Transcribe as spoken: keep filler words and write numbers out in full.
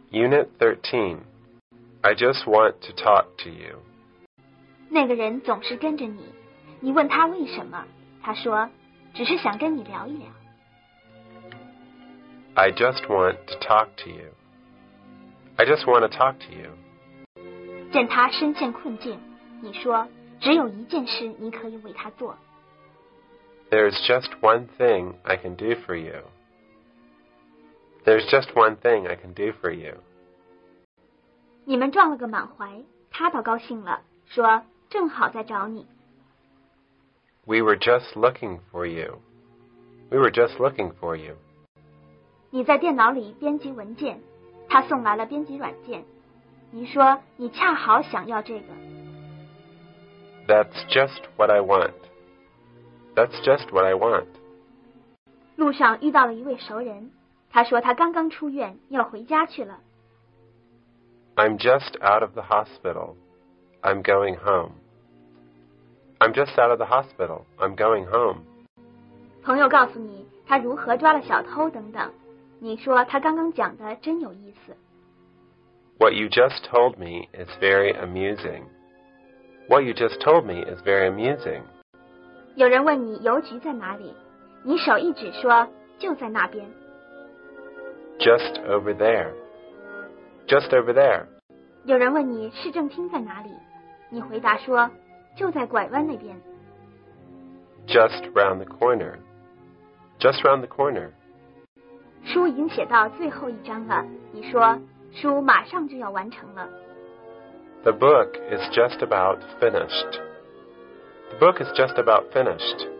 Unit thirteen. I just want to talk to you. 那个人总是跟着你，你问他为什么，他说只是想跟你聊一聊。 I just want to talk to you. I just want to talk to you. 见他深陷困境，你说只有一件事你可以为他做。 There's just one thing I can do for you. There's just one thing I can do for you. 你们撞了个满怀，他倒高兴了，说正好在找你。 We were just looking for you. We were just looking for you. 你在电脑里编辑文件，他送来了编辑软件。你说你恰好想要这个。 That's just what I want. That's just what I want. 路上遇到了一位熟人，他说他刚刚出院，要回家去了。 I'm just out of the hospital. I'm going home. I'm just out of the hospital. I'm going home. 朋友告诉你他如何抓了小偷等等，你说他刚刚讲的真有意思。 What you just told me is very amusing. What you just told me is very amusing. 有人问你邮局在哪里，你手一指说就在那边。 Just over there. Just over there. 有人问你市政厅在哪里，你回答说就在拐弯那边。 Just round the corner. Just round the corner. 书已经写到最后一章了，你说书马上就要完成了。 The book is just about finished. The book is just about finished.